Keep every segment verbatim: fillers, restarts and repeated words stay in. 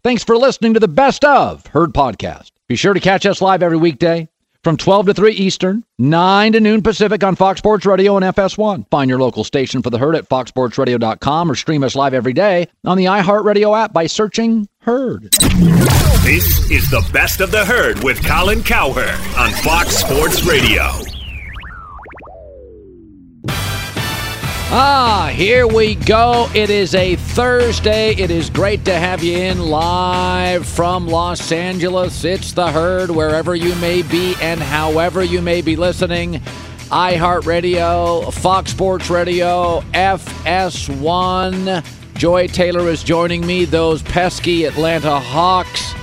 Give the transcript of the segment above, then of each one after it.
Thanks for listening to the Best of Herd podcast. Be sure to catch us live every weekday from twelve to three Eastern, nine to noon Pacific on Fox Sports Radio and F S one. Find your local station for the Herd at fox sports radio dot com or stream us live every day on the iHeartRadio app by searching Herd. This is the Best of the Herd with Colin Cowherd on Fox Sports Radio. Ah, here we go. It is a Thursday. It is great to have you in live from Los Angeles. It's the Herd, wherever you may be and however you may be listening. iHeartRadio, Fox Sports Radio, F S one. Joy Taylor is joining me. Those pesky Atlanta Hawks.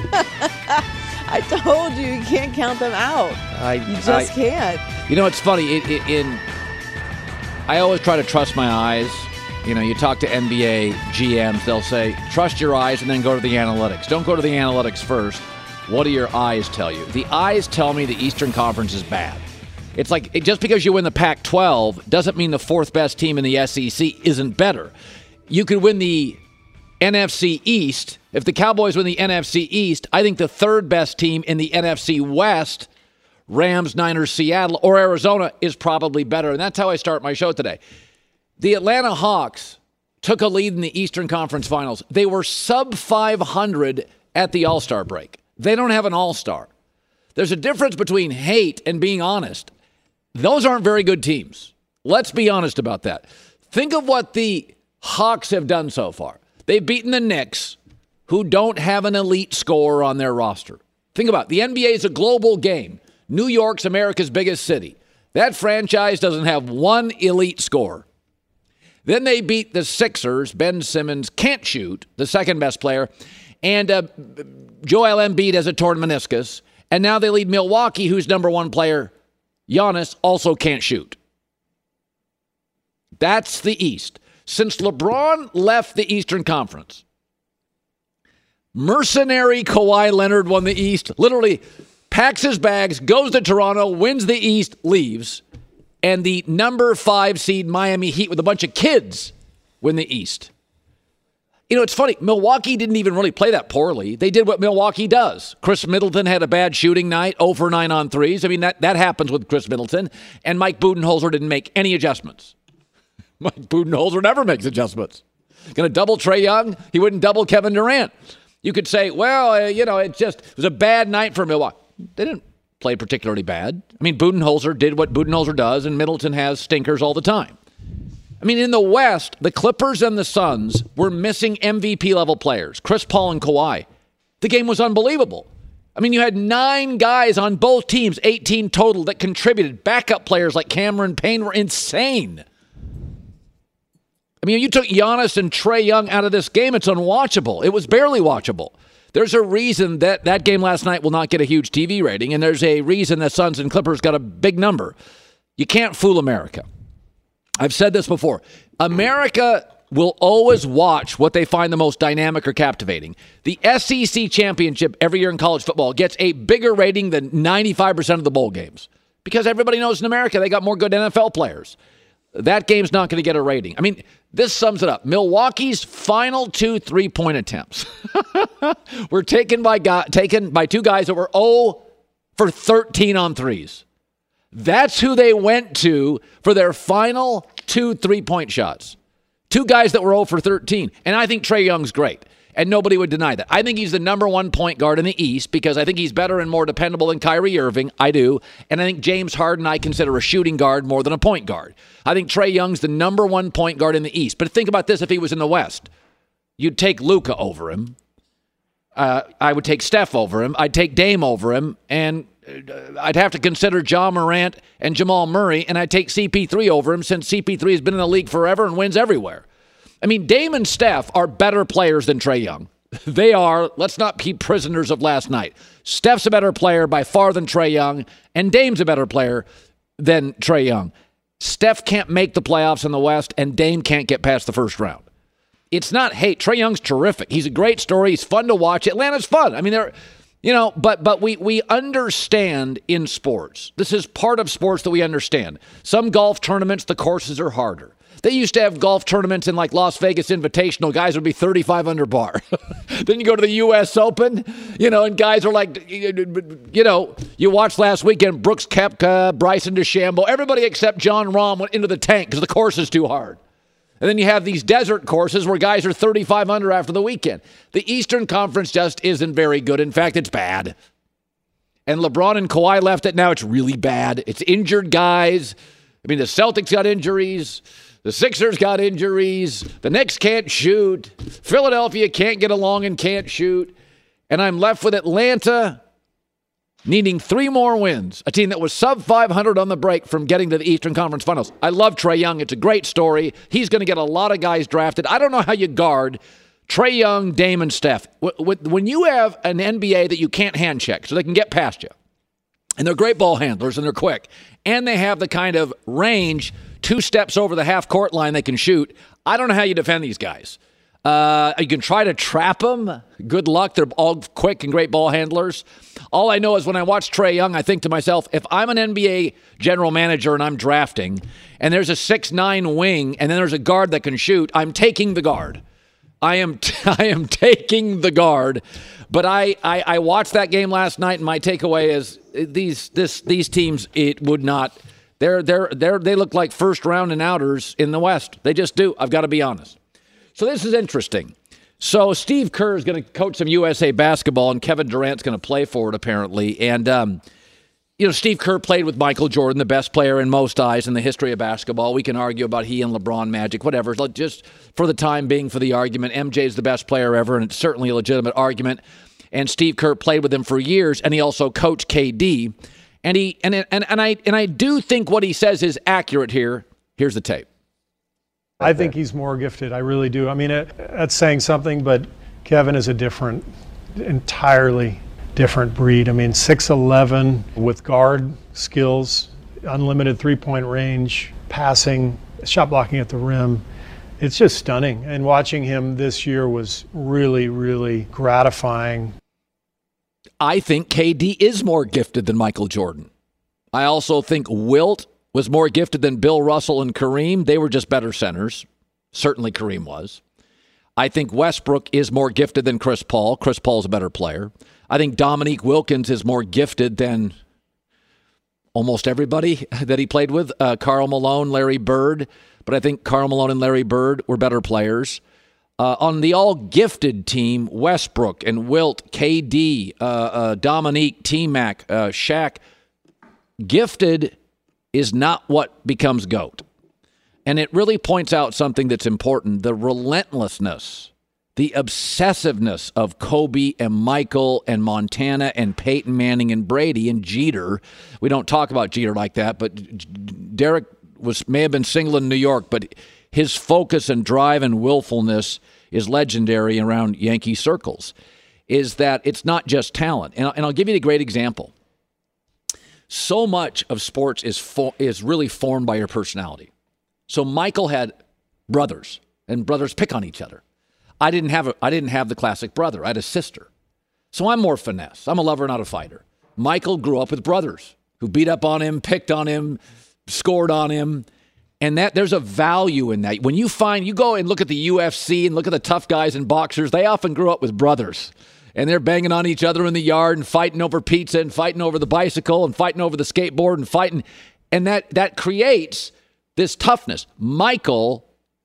I told you, you can't count them out. I, you just I, can't. You know, it's funny. It, it, in I always try to trust my eyes. You know, you talk to N B A G Ms, they'll say, trust your eyes and then go to the analytics. Don't go to the analytics first. What do your eyes tell you? The eyes tell me the Eastern Conference is bad. It's like, it, just because you win the Pac twelve doesn't mean the fourth best team in the S E C isn't better. You could win the N F C East. If the Cowboys win the N F C East, I think the third best team in the N F C West, Rams, Niners, Seattle, or Arizona, is probably better. And that's how I start my show today. The Atlanta Hawks took a lead in the Eastern Conference Finals. They were sub five hundred at the All-Star break. They don't have an All-Star. There's a difference between hate and being honest. Those aren't very good teams. Let's be honest about that. Think of what the Hawks have done so far. They've beaten the Knicks, who don't have an elite scorer on their roster. Think about it. The N B A is a global game. New York's America's biggest city. That franchise doesn't have one elite scorer. Then they beat the Sixers. Ben Simmons can't shoot, the second best player. And uh, Joel Embiid has a torn meniscus. And now they lead Milwaukee, whose number one player, Giannis, also can't shoot. That's the East. Since LeBron left the Eastern Conference, mercenary Kawhi Leonard won the East, literally packs his bags, goes to Toronto, wins the East, leaves, and the number five seed Miami Heat with a bunch of kids win the East. You know, it's funny. Milwaukee didn't even really play that poorly. They did what Milwaukee does. Chris Middleton had a bad shooting night, zero for nine on threes. I mean, that, that happens with Chris Middleton. And Mike Budenholzer didn't make any adjustments. Mike Budenholzer never makes adjustments. Going to double Trae Young? He wouldn't double Kevin Durant. You could say, well, uh, you know, it just it was a bad night for Milwaukee. They didn't play particularly bad. I mean, Budenholzer did what Budenholzer does, and Middleton has stinkers all the time. I mean, in the West, the Clippers and the Suns were missing M V P-level players, Chris Paul and Kawhi. The game was unbelievable. I mean, you had nine guys on both teams, eighteen total, that contributed. Backup players like Cameron Payne were insane. I mean, you took Giannis and Trae Young out of this game, it's unwatchable. It was barely watchable. There's a reason that that game last night will not get a huge T V rating, and there's a reason that Suns and Clippers got a big number. You can't fool America. I've said this before. America will always watch what they find the most dynamic or captivating. The S E C championship every year in college football gets a bigger rating than ninety-five percent of the bowl games because everybody knows in America they got more good N F L players. That game's not going to get a rating. I mean, this sums it up. Milwaukee's final two three-point attempts were taken by guy, taken by two guys that were zero for thirteen on threes. That's who they went to for their final two three-point shots. Two guys that were zero for thirteen. And I think Trae Young's great. And nobody would deny that. I think he's the number one point guard in the East because I think he's better and more dependable than Kyrie Irving. I do. And I think James Harden I consider a shooting guard more than a point guard. I think Trae Young's the number one point guard in the East. But think about this if he was in the West. You'd take Luka over him. Uh, I would take Steph over him. I'd take Dame over him. And I'd have to consider Ja Morant and Jamal Murray. And I'd take C P three over him since C P three has been in the league forever and wins everywhere. I mean, Dame and Steph are better players than Trae Young. They are. Let's not be prisoners of last night. Steph's a better player by far than Trae Young, and Dame's a better player than Trae Young. Steph can't make the playoffs in the West, and Dame can't get past the first round. It's not hate. Trae Young's terrific. He's a great story. He's fun to watch. Atlanta's fun. I mean, they're, you know, but but we we understand in sports. This is part of sports that we understand. Some golf tournaments, the courses are harder. They used to have golf tournaments in like Las Vegas Invitational. Guys would be thirty-five under par. Then you go to the U S Open, you know, and guys are like, you know, you watched last weekend, Brooks Koepka, Bryson DeChambeau, everybody except John Rahm went into the tank because the course is too hard. And then you have these desert courses where guys are thirty-five under after the weekend. The Eastern Conference just isn't very good. In fact, it's bad. And LeBron and Kawhi left it. Now it's really bad. It's injured guys. I mean, the Celtics got injuries. The Sixers got injuries. The Knicks can't shoot. Philadelphia can't get along and can't shoot. And I'm left with Atlanta needing three more wins. A team that was sub five hundred on the break from getting to the Eastern Conference Finals. I love Trae Young. It's a great story. He's going to get a lot of guys drafted. I don't know how you guard Trae Young, Dame, and Steph. When you have an N B A that you can't hand check so they can get past you, and they're great ball handlers and they're quick, and they have the kind of range two steps over the half-court line they can shoot, I don't know how you defend these guys. Uh, you can try to trap them. Good luck. They're all quick and great ball handlers. All I know is when I watch Trae Young, I think to myself, if I'm an N B A general manager and I'm drafting, and there's a six nine wing, and then there's a guard that can shoot, I'm taking the guard. I am t- I am taking the guard. But I, I, I watched that game last night, and my takeaway is these this these teams, it would not. They're they're they're they look like first round and outers in the West. They just do. I've got to be honest. So this is interesting. So Steve Kerr is going to coach some U S A basketball, and Kevin Durant's going to play for it apparently. And um, you know, Steve Kerr played with Michael Jordan, the best player in most eyes in the history of basketball. We can argue about he and LeBron, Magic, whatever. Just for the time being, for the argument, M J's the best player ever, and it's certainly a legitimate argument. And Steve Kerr played with him for years, and he also coached K D. And he and and and I and I do think what he says is accurate here. Here's the tape. I think he's more gifted. I really do. I mean, it, that's saying something, but Kevin is a different, entirely different breed. I mean, six eleven with guard skills, unlimited three-point range, passing, shot blocking at the rim. It's just stunning. And watching him this year was really, really gratifying. I think K D is more gifted than Michael Jordan. I also think Wilt was more gifted than Bill Russell and Kareem. They were just better centers. Certainly Kareem was. I think Westbrook is more gifted than Chris Paul. Chris Paul's a better player. I think Dominique Wilkins is more gifted than almost everybody that he played with. Uh, Karl Malone, Larry Bird. But I think Karl Malone and Larry Bird were better players. Uh, on the all-gifted team, Westbrook and Wilt, K D, uh, uh, Dominique, T-Mac, uh, Shaq, gifted is not what becomes GOAT. And it really points out something that's important, the relentlessness, the obsessiveness of Kobe and Michael and Montana and Peyton Manning and Brady and Jeter. We don't talk about Jeter like that, but Derek was may have been single in New York, but his focus and drive and willfulness is legendary around Yankee circles, is that it's not just talent. And, and I'll give you a great example. So much of sports is fo- is really formed by your personality. So Michael had brothers, and brothers pick on each other. I didn't have a, I didn't have the classic brother. I had a sister. So I'm more finesse. I'm a lover, not a fighter. Michael grew up with brothers who beat up on him, picked on him, scored on him. And that there's a value in that. When you find, you go and look at the U F C and look at the tough guys and boxers, they often grew up with brothers. And they're banging on each other in the yard and fighting over pizza and fighting over the bicycle and fighting over the skateboard and fighting. And that that creates this toughness. Michael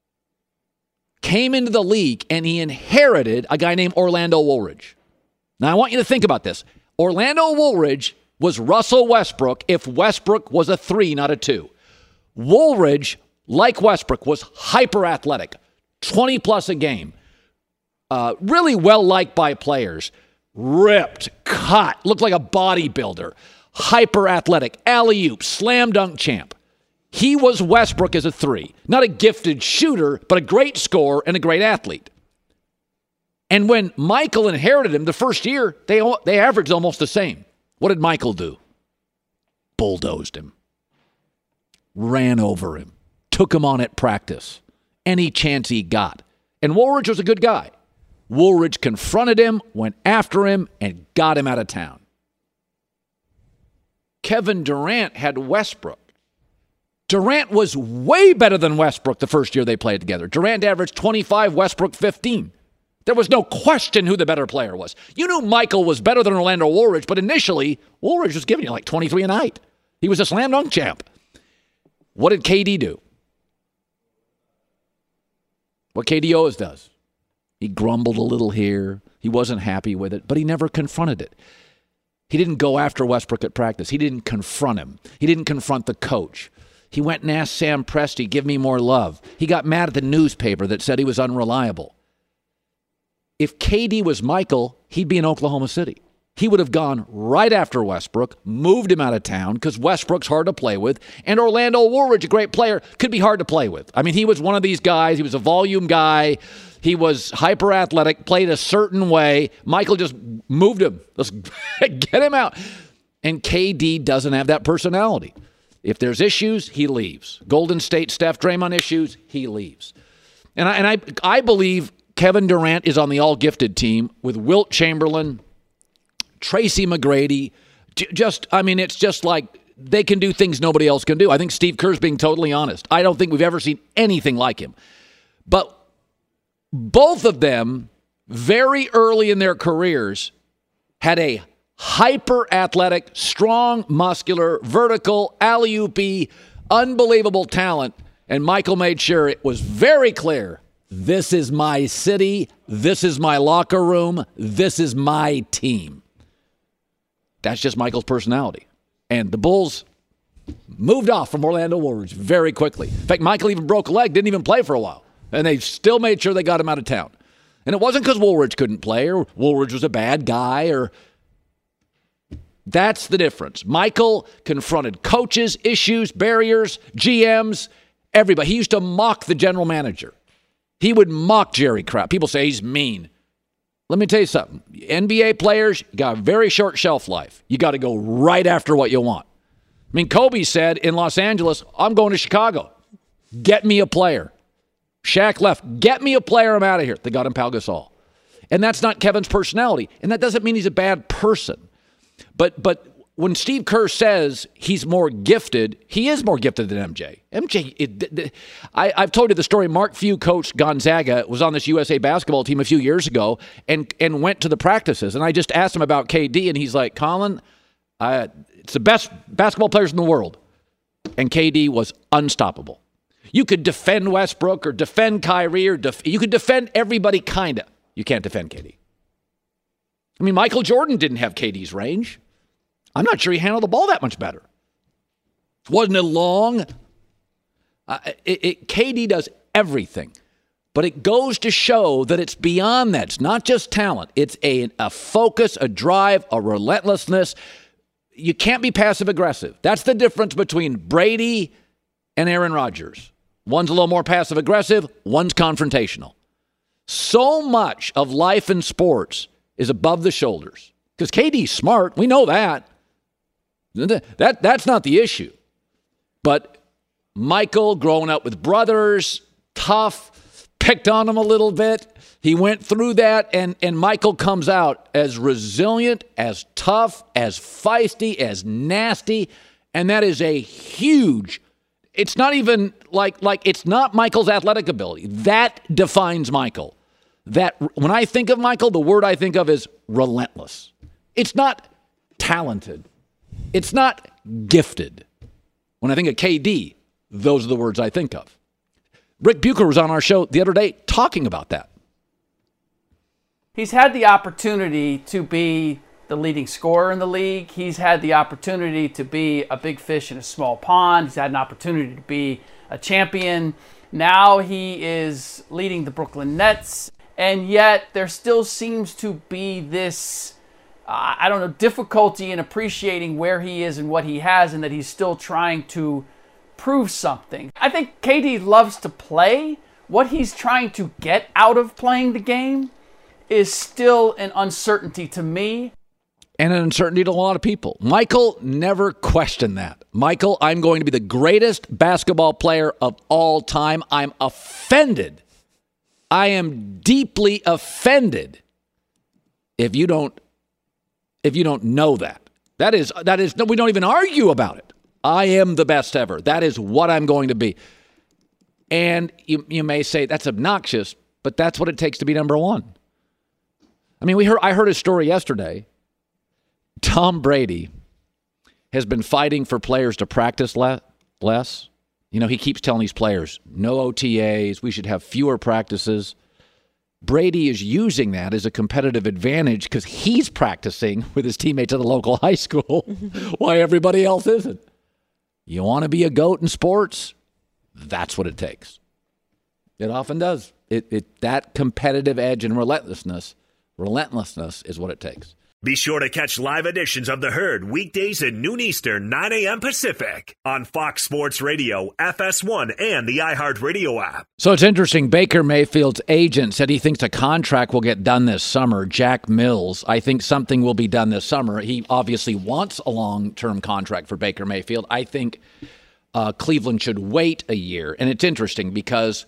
came into the league and he inherited a guy named Orlando Woolridge. Now, I want you to think about this. Orlando Woolridge was Russell Westbrook if Westbrook was a three, not a two. Woolridge, like Westbrook, was hyper athletic, twenty plus a game. Uh, really well liked by players. Ripped, cut, looked like a bodybuilder. Hyper athletic, alley-oop, slam dunk champ. He was Westbrook as a three. Not a gifted shooter, but a great scorer and a great athlete. And when Michael inherited him the first year, they, they averaged almost the same. What did Michael do? Bulldozed him. Ran over him. Took him on at practice. Any chance he got. And Woolridge was a good guy. Woolridge confronted him, went after him, and got him out of town. Kevin Durant had Westbrook Durant was way better than Westbrook the first year they played together. Durant averaged twenty-five, Westbrook fifteen. There was no question who the better player was. You knew Michael was better than Orlando Woolridge, but initially, Woolridge was giving you like twenty-three a night. He was a slam dunk champ. What did K D do? What K D always does. He grumbled a little here. He wasn't happy with it, but he never confronted it. He didn't go after Westbrook at practice. He didn't confront him. He didn't confront the coach. He went and asked Sam Presti, give me more love. He got mad at the newspaper that said he was unreliable. If K D was Michael, he'd be in Oklahoma City. He would have gone right after Westbrook, moved him out of town because Westbrook's hard to play with, and Orlando Woolridge, a great player, could be hard to play with. I mean, he was one of these guys. He was a volume guy. He was hyper-athletic, played a certain way. Michael just moved him. Let's get him out. And K D doesn't have that personality. If there's issues, he leaves. Golden State, Steph, Draymond issues, he leaves. And I, and I, I believe Kevin Durant is on the all-gifted team with Wilt Chamberlain, Tracy McGrady. Just, I mean, it's just like they can do things nobody else can do. I think Steve Kerr's being totally honest. I don't think we've ever seen anything like him. But both of them, very early in their careers, had a hyper-athletic, strong, muscular, vertical, alley-oopy, unbelievable talent. And Michael made sure it was very clear, this is my city, this is my locker room, this is my team. That's just Michael's personality. And the Bulls moved off from Orlando Woolridge very quickly. In fact, Michael even broke a leg, didn't even play for a while. And they still made sure they got him out of town. And it wasn't because Woolridge couldn't play or Woolridge was a bad guy. Or That's the difference. Michael confronted coaches, issues, barriers, G Ms, everybody. He used to mock the general manager. He would mock Jerry Krause. People say he's mean. Let me tell you something. N B A players got a very short shelf life. You got to go right after what you want. I mean, Kobe said in Los Angeles, I'm going to Chicago. Get me a player. Shaq left. Get me a player. I'm out of here. They got him Pau Gasol. And that's not Kevin's personality. And that doesn't mean he's a bad person. But but when Steve Kerr says he's more gifted, he is more gifted than M J. M J, it, I, I've told you the story. Mark Few coached Gonzaga, was on this U S A basketball team a few years ago, and and went to the practices. And I just asked him about K D, and he's like, Colin, I, it's the best basketball players in the world. And K D was unstoppable. You could defend Westbrook or defend Kyrie, or def- you could defend everybody, kind of. You can't defend K D. I mean, Michael Jordan didn't have K D's range. I'm not sure he handled the ball that much better. Wasn't it long? Uh, it, it, K D does everything. But it goes to show that it's beyond that. It's not just talent. It's a, a focus, a drive, a relentlessness. You can't be passive-aggressive. That's the difference between Brady and Aaron Rodgers. One's a little more passive-aggressive. One's confrontational. So much of life in sports is above the shoulders. Because K D's smart. We know that. That that's not the issue. But Michael, growing up with brothers, tough, picked on him a little bit. He went through that, and, and Michael comes out as resilient, as tough, as feisty, as nasty. And that is a huge, it's not even like, like it's not Michael's athletic ability. That defines Michael. That when I think of Michael, the word I think of is relentless. It's not talented. It's not gifted. When I think of K D, those are the words I think of. Rick Bucher was on our show the other day talking about that. He's had the opportunity to be the leading scorer in the league. He's had the opportunity to be a big fish in a small pond. He's had an opportunity to be a champion. Now he is leading the Brooklyn Nets. And yet there still seems to be this, uh, I don't know, difficulty in appreciating where he is and what he has, and that he's still trying to prove something. I think K D loves to play. What he's trying to get out of playing the game is still an uncertainty to me. And an uncertainty to a lot of people. Michael never questioned that. Michael, I'm going to be the greatest basketball player of all time. I'm offended. I am deeply offended if you don't if you don't know that. That is that is we don't even argue about it. I am the best ever. That is what I'm going to be. And you, you may say that's obnoxious, but that's what it takes to be number one. I mean, we heard I heard a story yesterday. Tom Brady has been fighting for players to practice le- less. You know, he keeps telling these players, no O T As, we should have fewer practices. Brady is using that as a competitive advantage because he's practicing with his teammates at the local high school while everybody else isn't. You want to be a GOAT in sports? That's what it takes. It often does. It, it that competitive edge and relentlessness, relentlessness is what it takes. Be sure to catch live editions of The Herd weekdays at noon Eastern, nine a.m. Pacific on Fox Sports Radio, F S one, and the iHeartRadio app. So it's interesting. Baker Mayfield's agent said he thinks a contract will get done this summer. Jack Mills, I think something will be done this summer. He obviously wants a long-term contract for Baker Mayfield. I think uh, Cleveland should wait a year. And it's interesting because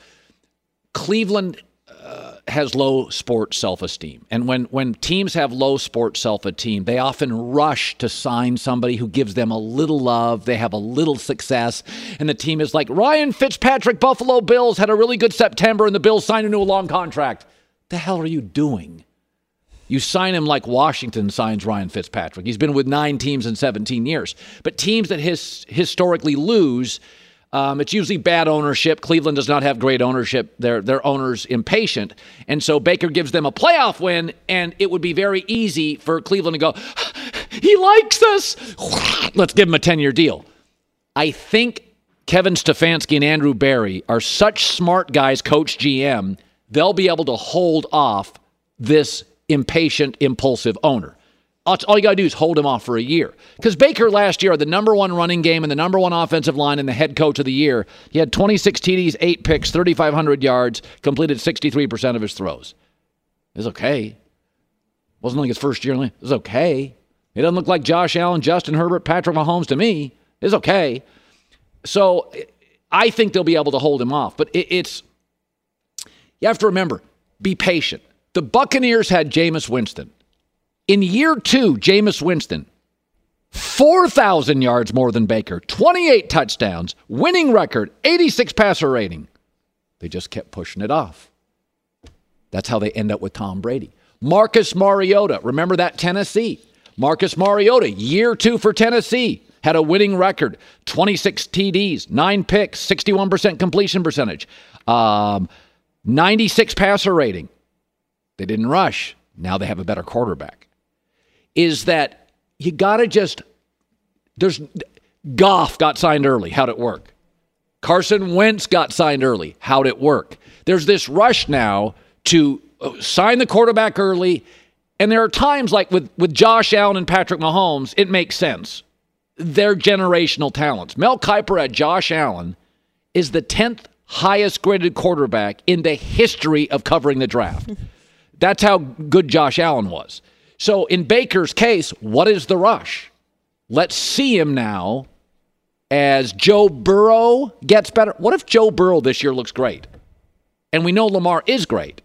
Cleveland uh, has low sports self-esteem. And when, when teams have low sports self-esteem, they often rush to sign somebody who gives them a little love. They have a little success. And the team is like, Ryan Fitzpatrick, Buffalo Bills, had a really good September, and the Bills signed a new long contract. The hell are you doing? You sign him like Washington signs Ryan Fitzpatrick. He's been with nine teams in seventeen years. But teams that his, historically lose, Um, it's usually bad ownership. Cleveland does not have great ownership. Their their owner's impatient. And so Baker gives them a playoff win, and it would be very easy for Cleveland to go, he likes us. Let's give him a ten-year deal. I think Kevin Stefanski and Andrew Berry are such smart guys, coach G M, they'll be able to hold off this impatient, impulsive owner. All you got to do is hold him off for a year. Because Baker last year had the number one running game and the number one offensive line and the head coach of the year. He had twenty-six T Ds, eight picks, thirty-five hundred yards, completed sixty-three percent of his throws. It was okay. Wasn't like his first year. It was okay. It doesn't look like Josh Allen, Justin Herbert, Patrick Mahomes to me. It's okay. So I think they'll be able to hold him off. But it, it's, you have to remember, be patient. The Buccaneers had Jameis Winston. In year two, Jameis Winston, four thousand yards more than Baker, twenty-eight touchdowns, winning record, eighty-six passer rating. They just kept pushing it off. That's how they end up with Tom Brady. Marcus Mariota, remember that Tennessee? Marcus Mariota, year two for Tennessee, had a winning record, twenty-six T Ds, nine picks, sixty-one percent completion percentage, um, ninety-six passer rating. They didn't rush. Now they have a better quarterback. Is that you got to just, there's, Goff got signed early. How'd it work? Carson Wentz got signed early. How'd it work? There's this rush now to sign the quarterback early, and there are times like with, with Josh Allen and Patrick Mahomes, it makes sense. They're generational talents. Mel Kiper at Josh Allen is the tenth highest graded quarterback in the history of covering the draft. That's how good Josh Allen was. So in Baker's case, what is the rush? Let's see him now as Joe Burrow gets better. What if Joe Burrow this year looks great? And we know Lamar is great.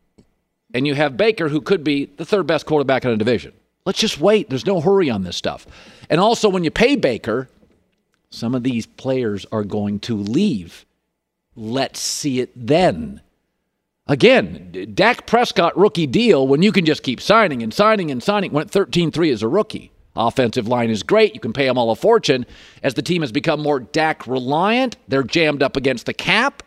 And you have Baker, who could be the third best quarterback in a division. Let's just wait. There's no hurry on this stuff. And also, when you pay Baker, some of these players are going to leave. Let's see it then. Again, Dak Prescott rookie deal when you can just keep signing and signing and signing. Went thirteen three as a rookie. Offensive line is great. You can pay them all a fortune. As the team has become more Dak reliant, they're jammed up against the cap.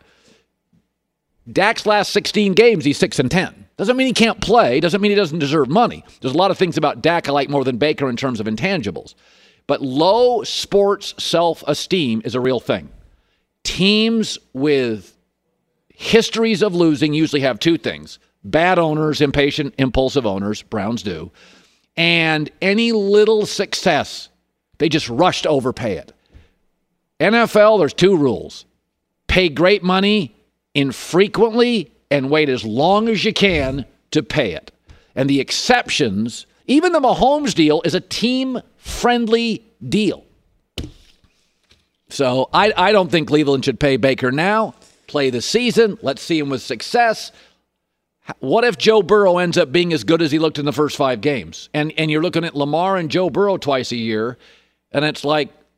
Dak's last sixteen games, he's six and ten. Doesn't mean he can't play. Doesn't mean he doesn't deserve money. There's a lot of things about Dak I like more than Baker in terms of intangibles. But low sports self-esteem is a real thing. Teams with histories of losing usually have two things. Bad owners, impatient, impulsive owners, Browns do, and any little success, they just rush to overpay it. N F L, there's two rules. Pay great money infrequently and wait as long as you can to pay it. And the exceptions, even the Mahomes deal is a team-friendly deal. So I, I don't think Cleveland should pay Baker now. Play the season. Let's see him with success. What if Joe Burrow ends up being as good as he looked in the first five games? And and you're looking at Lamar and Joe Burrow twice a year, and it's like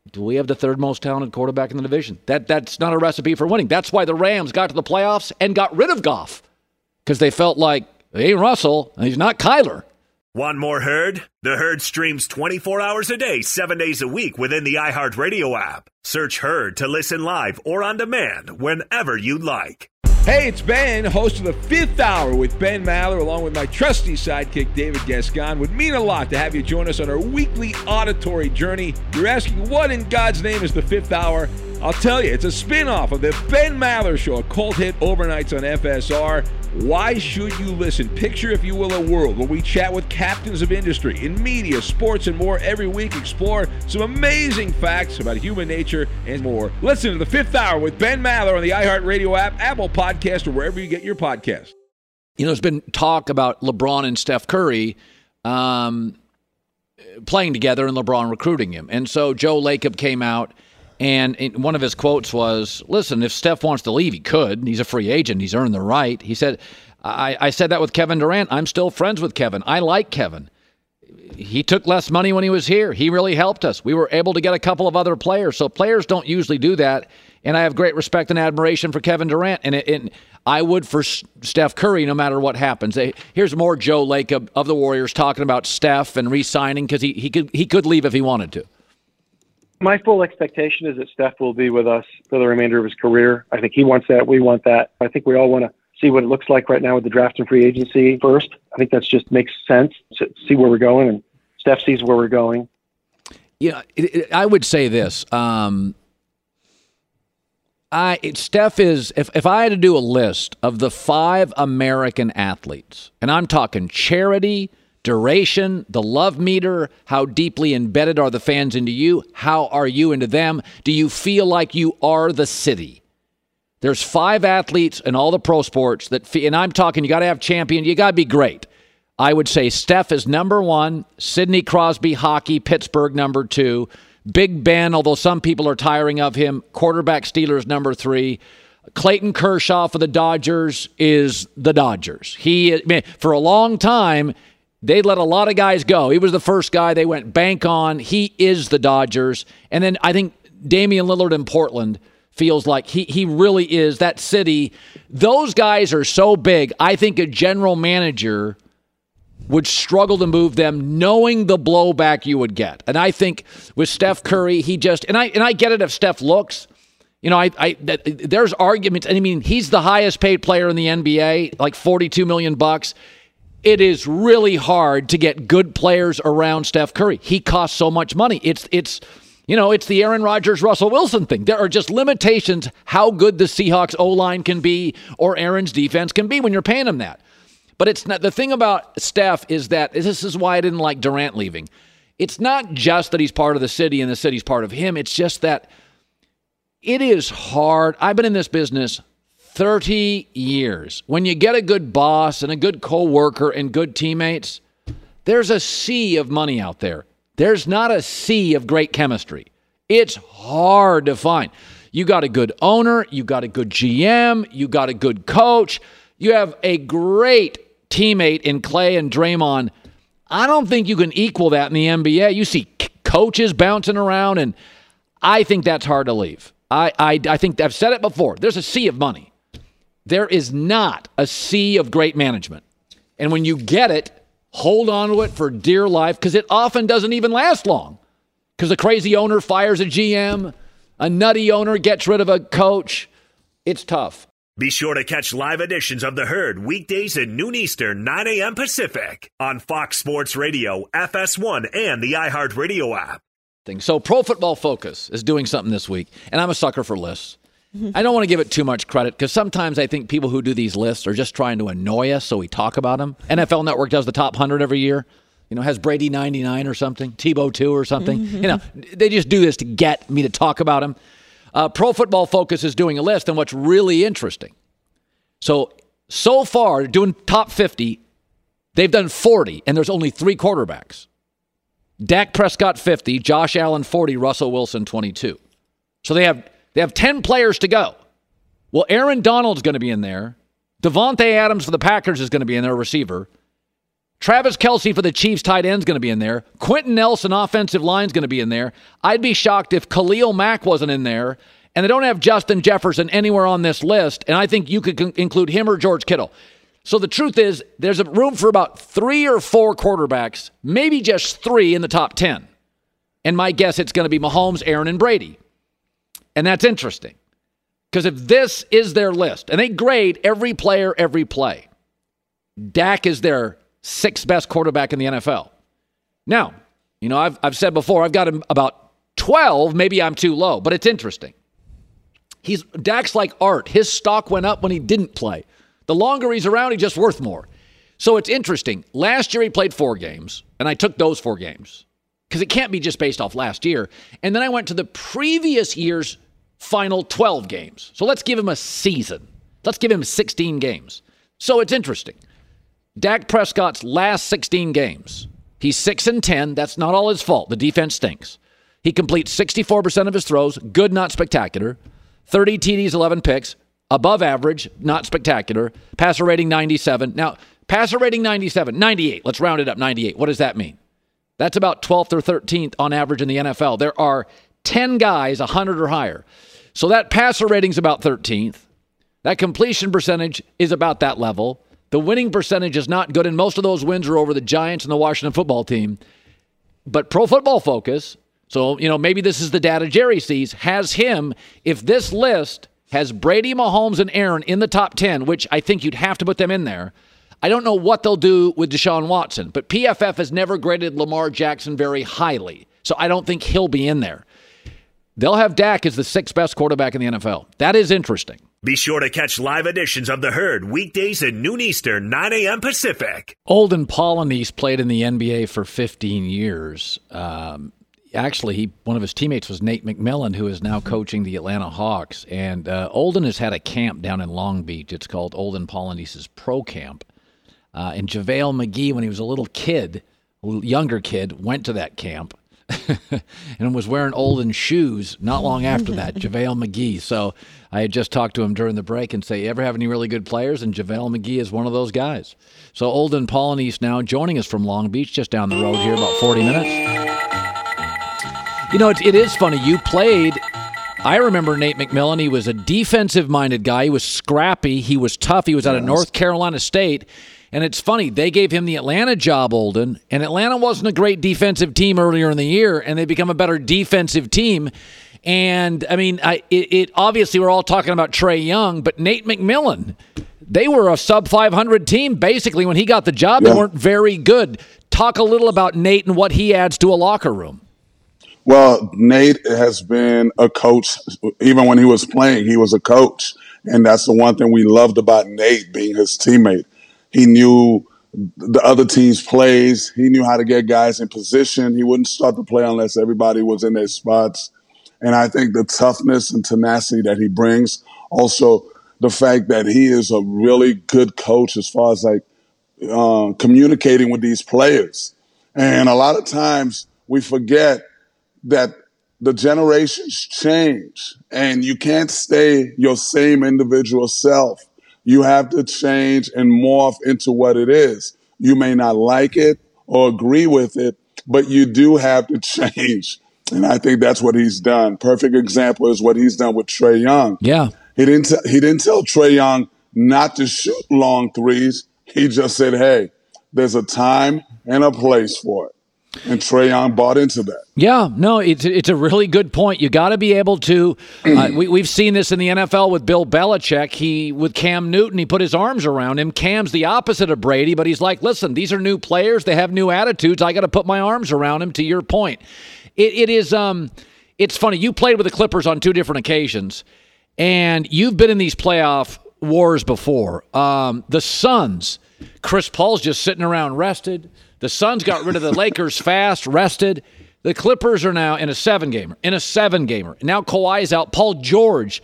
do we have the third most talented quarterback in the division? That That's not a recipe for winning. That's why the Rams got to the playoffs and got rid of Goff, because they felt like, hey, Russell, he's not Kyler. Want more Herd? The Herd streams twenty-four hours a day, seven days a week within the iHeartRadio app. Search Herd to listen live or on demand whenever you'd like. Hey, it's Ben, host of The Fifth Hour with Ben Maller, along with my trusty sidekick, David Gascon. Would mean a lot to have you join us on our weekly auditory journey. You're asking, what in God's name is The Fifth Hour? I'll tell you, it's a spin-off of the Ben Maller Show, a cult hit overnights on F S R. Why should you listen? Picture, if you will, a world where we chat with captains of industry in media, sports, and more every week. Explore some amazing facts about human nature and more. Listen to The Fifth Hour with Ben Maller on the iHeartRadio app, Apple Podcast, or wherever you get your podcasts. You know, there's been talk about LeBron and Steph Curry um, playing together and LeBron recruiting him. And so Joe Lacob came out, and one of his quotes was, listen, if Steph wants to leave, he could. He's a free agent. He's earned the right. He said, I, I said that with Kevin Durant. I'm still friends with Kevin. I like Kevin. He took less money when he was here. He really helped us. We were able to get a couple of other players. So players don't usually do that. And I have great respect and admiration for Kevin Durant. And, it, and I would for Steph Curry, no matter what happens. Here's more Joe Lacob of the Warriors talking about Steph and re-signing, because he, he could he could leave if he wanted to. My full expectation is that Steph will be with us for the remainder of his career. I think he wants that. We want that. I think we all want to see what it looks like right now with the draft and free agency first. I think that just makes sense to see where we're going, and Steph sees where we're going. You know, it, it, I would say this. Um, I it, Steph is, if, if I had to do a list of the five American athletes, and I'm talking charity, duration, the love meter, how deeply embedded are the fans into you? How are you into them? Do you feel like you are the city? There's five athletes in all the pro sports that, and I'm talking, you got to have champion, you got to be great. I would say Steph is number one, Sidney Crosby, hockey, Pittsburgh, number two, Big Ben, although some people are tiring of him, quarterback Steelers, number three, Clayton Kershaw for the Dodgers is the Dodgers. He, man, for a long time, they let a lot of guys go. He was the first guy they went bank on. He is the Dodgers. And then I think Damian Lillard in Portland feels like he he really is that city. Those guys are so big, I think a general manager would struggle to move them knowing the blowback you would get. And I think with Steph Curry, he just, and I and I get it if Steph looks, you know, I, I that, there's arguments. I mean, he's the highest paid player in the N B A, like forty-two million bucks. It is really hard to get good players around Steph Curry. He costs so much money. It's, it's, you know, it's the Aaron Rodgers, Russell Wilson thing. There are just limitations how good the Seahawks O-line can be or Aaron's defense can be when you're paying him that. But it's not, the thing about Steph is that, this is why I didn't like Durant leaving. It's not just that he's part of the city and the city's part of him. It's just that it is hard. I've been in this business thirty years. When you get a good boss and a good coworker and good teammates, there's a sea of money out there. There's not a sea of great chemistry. It's hard to find. You got a good owner, you got a good G M, you got a good coach, you have a great teammate in Clay and Draymond. I don't think you can equal that in the N B A. You see c- coaches bouncing around, and I think that's hard to leave. I, I, I think I've said it before. There's a sea of money. There is not a sea of great management. And when you get it, hold on to it for dear life, because it often doesn't even last long. Because a crazy owner fires a G M, a nutty owner gets rid of a coach. It's tough. Be sure to catch live editions of The Herd weekdays at noon Eastern, nine a.m. Pacific on Fox Sports Radio, F S one, and the iHeartRadio app. So Pro Football Focus is doing something this week, and I'm a sucker for lists. I don't want to give it too much credit, because sometimes I think people who do these lists are just trying to annoy us, so we talk about them. N F L Network does the top one hundred every year. You know, has Brady ninety-nine or something, Tebow two or something. Mm-hmm. You know, they just do this to get me to talk about them. Uh, Pro Football Focus is doing a list, and what's really interesting. So, so far, doing top fifty, they've done forty, and there's only three quarterbacks. Dak Prescott fifty, Josh Allen forty, Russell Wilson twenty-two. So they have they have ten players to go. Well, Aaron Donald's going to be in there. Devontae Adams for the Packers is going to be in there, receiver. Travis Kelce for the Chiefs tight end is going to be in there. Quentin Nelson offensive line is going to be in there. I'd be shocked if Khalil Mack wasn't in there. And they don't have Justin Jefferson anywhere on this list. And I think you could con- include him or George Kittle. So the truth is, there's a room for about three or four quarterbacks, maybe just three in the top ten. And my guess it's going to be Mahomes, Aaron, and Brady. And that's interesting. Because if this is their list, and they grade every player every play, Dak is their sixth best quarterback in the N F L. Now, you know, I've I've said before, I've got him about twelve. Maybe I'm too low, but it's interesting. He's Dak's like art. His stock went up when he didn't play. The longer he's around, he's just worth more. So it's interesting. Last year he played four games, and I took those four games because it can't be just based off last year. And then I went to the previous year's final twelve games. So let's give him a season. Let's give him sixteen games. So it's interesting. Dak Prescott's last sixteen games, he's six and ten. That's not all his fault. The defense stinks. He completes sixty-four percent of his throws. Good, not spectacular. thirty T Ds, eleven picks. Above average, not spectacular. Passer rating ninety-seven. Now, passer rating ninety-seven, ninety-eight. Let's round it up, ninety-eight. What does that mean? That's about twelfth or thirteenth on average in the N F L. There are ten guys one hundred or higher. So that passer rating's about thirteenth. That completion percentage is about that level. The winning percentage is not good, and most of those wins are over the Giants and the Washington football team. But Pro Football Focus, so, you know, maybe this is the data Jerry sees, has him, if this list has Brady, Mahomes, and Aaron in the top ten, which I think you'd have to put them in there. I don't know what they'll do with Deshaun Watson, but P F F has never graded Lamar Jackson very highly, so I don't think he'll be in there. They'll have Dak as the sixth best quarterback in the N F L. That is interesting. Be sure to catch live editions of The Herd weekdays at noon Eastern, nine a.m. Pacific. Olden Polynice played in the N B A for fifteen years. Um, actually, he one of his teammates was Nate McMillan, who is now coaching the Atlanta Hawks. And uh, Olden has had a camp down in Long Beach. It's called Olden Polynice's Pro Camp. Uh, and JaVale McGee, when he was a little kid, a little younger kid, went to that camp. and was wearing Olden shoes not long after that, JaVale McGee. So I had just talked to him during the break and say, you ever have any really good players? And JaVale McGee is one of those guys. So Olden Polynice now joining us from Long Beach, just down the road here, about forty minutes. You know, it, it is funny. You played, I remember Nate McMillan. He was a defensive-minded guy. He was scrappy. He was tough. He was out of North Carolina State. And it's funny, they gave him the Atlanta job, Olden, and Atlanta wasn't a great defensive team earlier in the year, and they become a better defensive team. And, I mean, I, it, it obviously we're all talking about Trae Young, but Nate McMillan, they were a sub five hundred team, basically, when he got the job. Yeah. They weren't very good. Talk a little about Nate and what he adds to a locker room. Well, Nate has been a coach. Even when he was playing, he was a coach. And that's the one thing we loved about Nate, being his teammate. He knew the other team's plays. He knew how to get guys in position. He wouldn't start the play unless everybody was in their spots. And I think the toughness and tenacity that he brings, also the fact that he is a really good coach as far as like uh, communicating with these players. And a lot of times we forget that the generations change and you can't stay your same individual self. You have to change and morph into what it is. You may not like it or agree with it, but you do have to change. And I think that's what he's done. Perfect example is what he's done with Trae Young. Yeah. He didn't, t- he didn't tell Trae Young not to shoot long threes. He just said, hey, there's a time and a place for it. And Trae Young bought into that. Yeah, no, it's it's a really good point. You got to be able to. Uh, we we've seen this in the N F L with Bill Belichick. He with Cam Newton, he put his arms around him. Cam's the opposite of Brady, but he's like, listen, these are new players. They have new attitudes. I got to put my arms around him. To your point, it it is um, it's funny. You played with the Clippers on two different occasions, and you've been in these playoff wars before. Um, the Suns, Chris Paul's just sitting around rested. The Suns got rid of the Lakers fast, rested. The Clippers are now in a seven-gamer, in a seven-gamer. Now Kawhi's out. Paul George,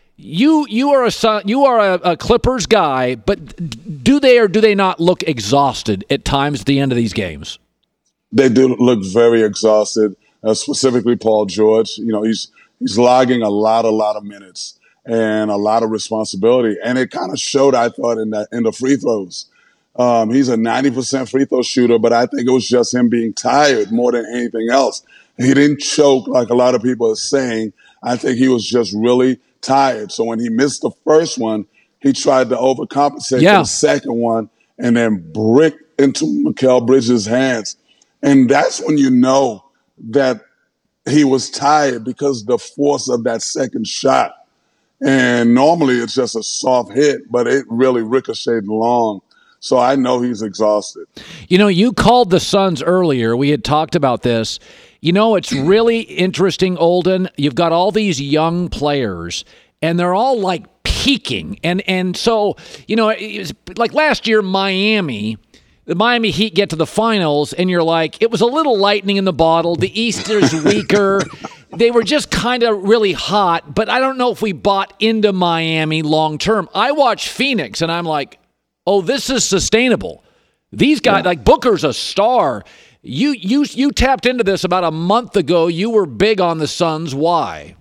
you you are a Sun, you are a, a Clippers guy, but do they or do they not look exhausted at times at the end of these games? They do look very exhausted. Uh, specifically, Paul George. You know, he's he's logging a lot, a lot of minutes and a lot of responsibility, and it kind of showed. I thought in that in the free throws. Um, he's a ninety percent free throw shooter, but I think it was just him being tired more than anything else. He didn't choke like a lot of people are saying. I think he was just really tired. So when he missed the first one, he tried to overcompensate Yeah. for the second one and then bricked into Mikal Bridges' hands. And that's when you know that he was tired because the force of that second shot. And normally it's just a soft hit, but it really ricocheted long. So I know he's exhausted. You know, you called the Suns earlier. We had talked about this. You know, it's really interesting, Olden. You've got all these young players, and they're all like peaking. And and so, you know, it's like last year, Miami, the Miami Heat get to the finals, and you're like, it was a little lightning in the bottle. The East is weaker. They were just kind of really hot, but I don't know if we bought into Miami long term. I watch Phoenix, and I'm like, oh, this is sustainable. These guys, yeah. like Booker's a star. You you you tapped into this about a month ago. You were big on the Suns. Why?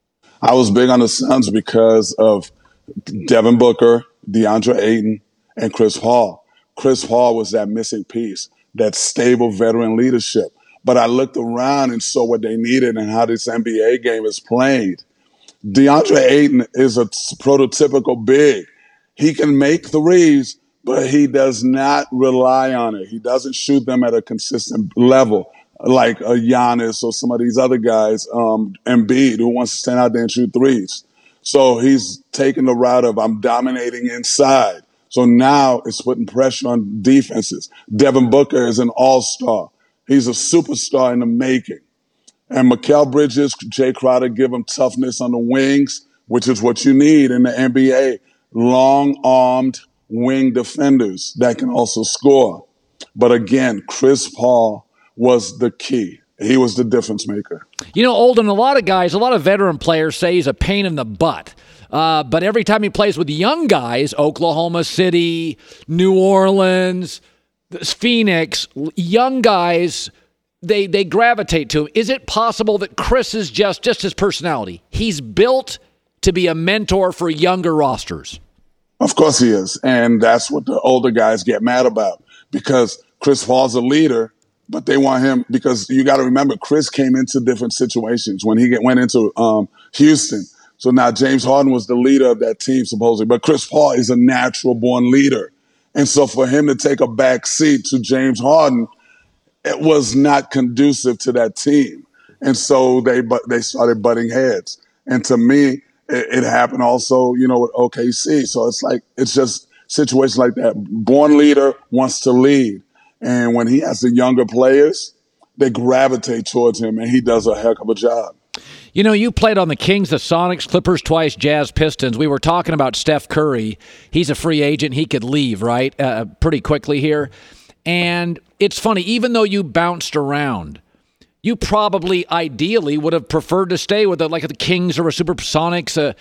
I was big on the Suns because of Devin Booker, DeAndre Ayton, and Chris Paul. Chris Paul was that missing piece, that stable veteran leadership. But I looked around and saw what they needed and how this N B A game is played. DeAndre Ayton is a prototypical big. He can make threes, but he does not rely on it. He doesn't shoot them at a consistent level like a Giannis or some of these other guys, um, Embiid, who wants to stand out there and shoot threes. So he's taking the route of I'm dominating inside. So now it's putting pressure on defenses. Devin Booker is an all-star. He's a superstar in the making. And Mikal Bridges, Jay Crowder give him toughness on the wings, which is what you need in the N B A. Long-armed wing defenders that can also score. But again, Chris Paul was the key. He was the difference maker. You know, Olden, a lot of guys, a lot of veteran players say he's a pain in the butt. Uh, but every time he plays with young guys, Oklahoma City, New Orleans, Phoenix, young guys, they they gravitate to him. Is it possible that Chris is just, just his personality? He's built to be a mentor for younger rosters. Of course he is. And that's what the older guys get mad about because Chris Paul's a leader, but they want him because you got to remember Chris came into different situations when he get, went into um, Houston. So now James Harden was the leader of that team supposedly, but Chris Paul is a natural born leader. And so for him to take a back seat to James Harden, it was not conducive to that team. And so they but they started butting heads. And to me, it happened also, you know, with O K C. So it's like, it's just situations like that. Born leader wants to lead. And when he has the younger players, they gravitate towards him, and he does a heck of a job. You know, you played on the Kings, the Sonics, Clippers twice, Jazz, Pistons. We were talking about Steph Curry. He's a free agent. He could leave, right, uh, pretty quickly here. And it's funny, even though you bounced around, you probably ideally would have preferred to stay with a, like the Kings or a Supersonics. Uh,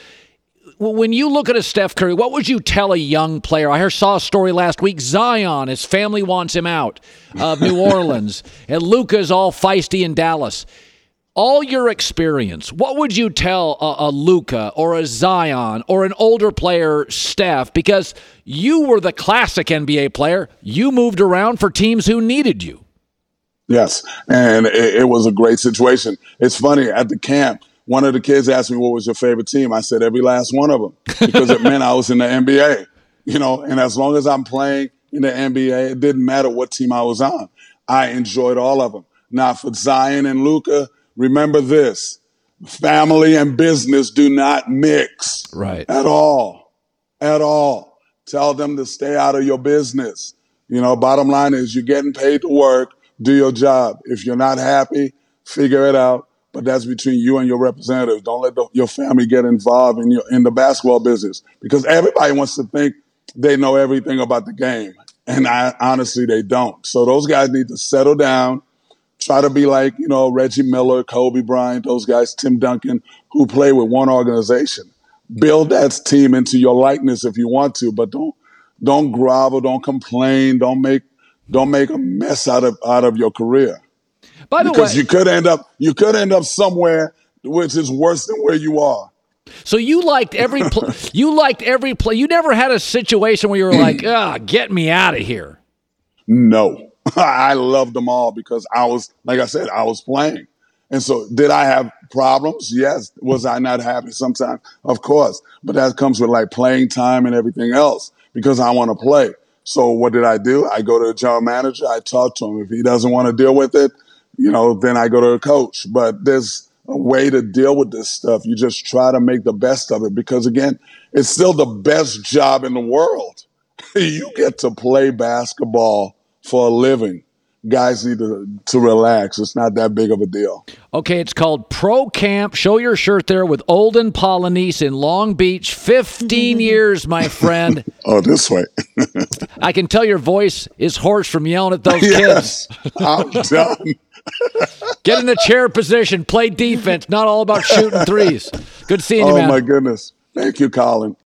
when you look at a Steph Curry, what would you tell a young player? I heard, saw a story last week. Zion, his family wants him out of New Orleans, and Luka's all feisty in Dallas. All your experience, what would you tell a, a Luka or a Zion or an older player, Steph? Because you were the classic N B A player. You moved around for teams who needed you. Yes, and it, it was a great situation. It's funny, at the camp, one of the kids asked me, what was your favorite team? I said, every last one of them, because it meant I was in the N B A, you know, and as long as I'm playing in the N B A, it didn't matter what team I was on. I enjoyed all of them. Now, for Zion and Luka, remember this, family and business do not mix right. at all, at all. Tell them to stay out of your business. You know, bottom line is you're getting paid to work. Do your job. If you're not happy, figure it out. But that's between you and your representatives. Don't let the, your family get involved in your in the basketball business because everybody wants to think they know everything about the game. And I, honestly, they don't. So those guys need to settle down, try to be like, you know, Reggie Miller, Kobe Bryant, those guys, Tim Duncan, who play with one organization. Build that team into your likeness if you want to, but don't don't grovel, don't complain, don't make Don't make a mess out of out of your career. By the because way, you could end up you could end up somewhere which is worse than where you are. So you liked every pl- you liked every play. You never had a situation where you were like, "Ah, get me out of here." No, I loved them all because I was, like I said, I was playing. And so did I have problems? Yes. Was I not happy sometimes? Of course. But that comes with like playing time and everything else because I want to play. So what did I do? I go to the general manager. I talk to him. If he doesn't want to deal with it, you know, then I go to the coach. But there's a way to deal with this stuff. You just try to make the best of it because, again, it's still the best job in the world. You get to play basketball for a living. Guys need to, to relax. It's not that big of a deal. Okay, it's called Pro Camp. Show your shirt there with Olden Polynice in Long Beach. fifteen years, my friend. Oh, this way. I can tell your voice is hoarse from yelling at those yes, kids. I'm done. Get in the chair position. Play defense. Not all about shooting threes. Good seeing you, oh, man. my goodness. Thank you, Colin.